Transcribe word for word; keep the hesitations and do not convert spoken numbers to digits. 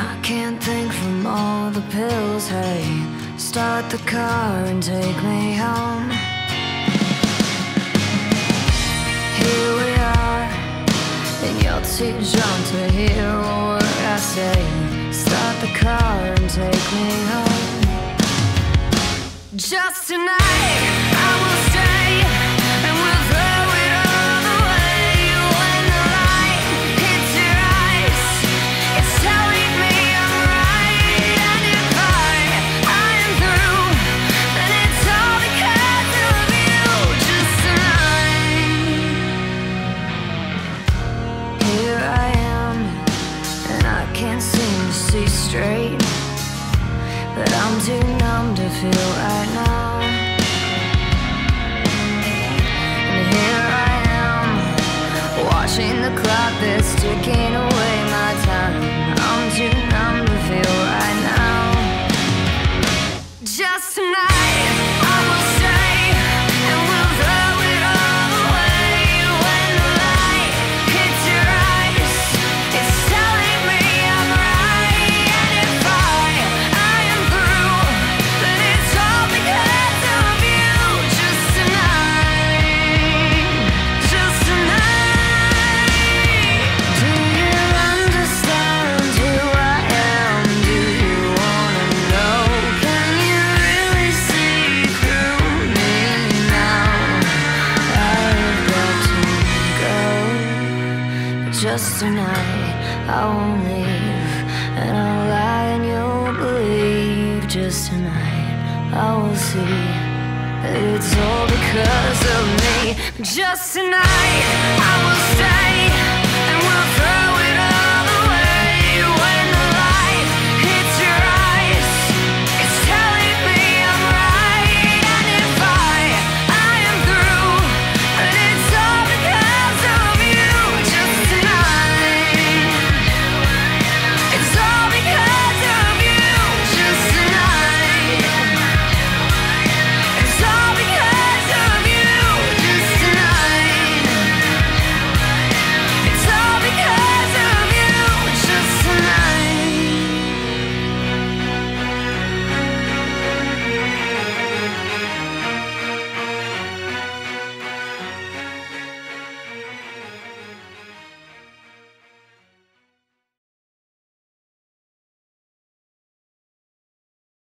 I can't think from all the pills. Hey, start the car and take me home. Here we are, and you're too drunk to hear a word I say. Start the car and take me home. Just tonight, I will stay, and we'll throw it all away. When the light hits your eyes, it's telling me I'm right. And if I, I am through, then it's all because of you. Just tonight. Here I am, and I can't seem to see straight, but I'm too numb to feel right now. And here I am, watching the clock that's ticking away my time. I'm too numb to feel right now. Just tonight, I will stay, and we'll throw it all away. When the light hits your eyes, it's telling me I'm right. And if I, I am through, then it's all because of you. Just tonight, just tonight. Do you understand who I am? Do you wanna know? Can you really see through me now? I've got to go. Just tonight, I won't leave, and I'll lie and you'll believe. Just tonight, I will see that it's all because of me. Just tonight, I will stay,